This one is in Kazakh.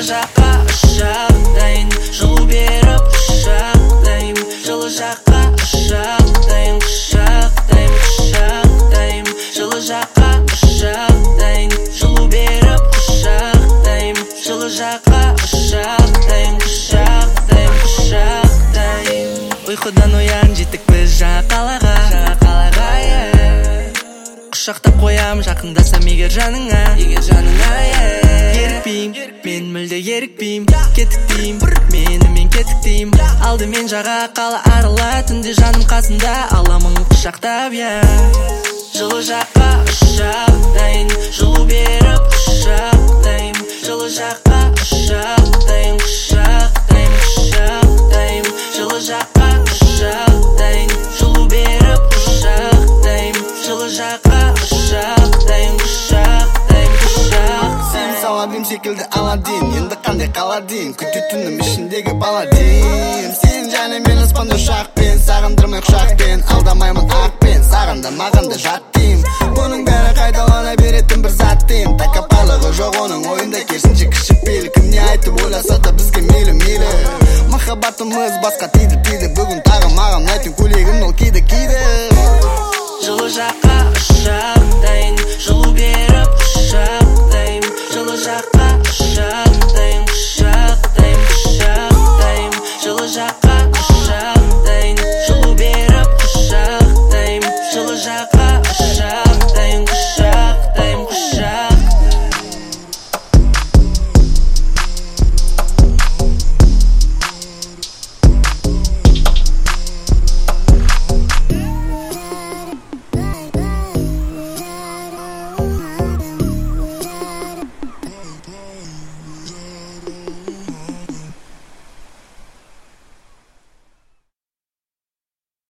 Жылы жаққа ұшақтайын, жылу беріп құшақтайын. Жылы жаққа ұшақтайын, құшақтайын, құшақтайын. Жылы жаққа ұшақтайын, жылу беріп құшақтайын. Жылы жаққа ұшақтайын, құшақтайын, құшақтайын. Ұйқыдан оян, жеттік біз жаңа қалаға, құшақтап қоям, жақындасам егер жаныңа, ерікпейм, мен мүлде ерікпейм. Кетіктейм, мен кетіктейм. Алдымен жаға қала арала, түнде жаным қасында, аламын құшақтап, Жылы жаққа ұшақтайын, жылу беріп құшақтайын. Жылы жаққа ұшақтайын, құшақтайын, құшақтайын. Жылы жаққа ұшақтайын, жылу беріп құшақтайын. Жылы жаққа ұшақтайын, құшақтайын, құшақтайын. Сен Саладин секілді Аладдин, енді қандай қаладин, күтетінім ішіндегі баладин. Сен және мен аспанда ұшақпен, сағындырмай құшақпен, алдамаймын ақпен, саған да маған да жат дейм. Бұның бәрі қайталана беретін бір зат дейм. Тәкаппарлығы жоқ оның ойында, керісінше кішіпейіл. Кім не айтып ойласа да бізге мейлі. Махаббатымыз басқа тиді. Бүгін тағы маған айтын көйлегім ол кейді. Жылы жаққа ұшақтайын, жылу беріп құшақтайын. Жылы жаққа ұшақтайын, құшақтайын, құшақтайын. Жылы жаққа ұшақтайын.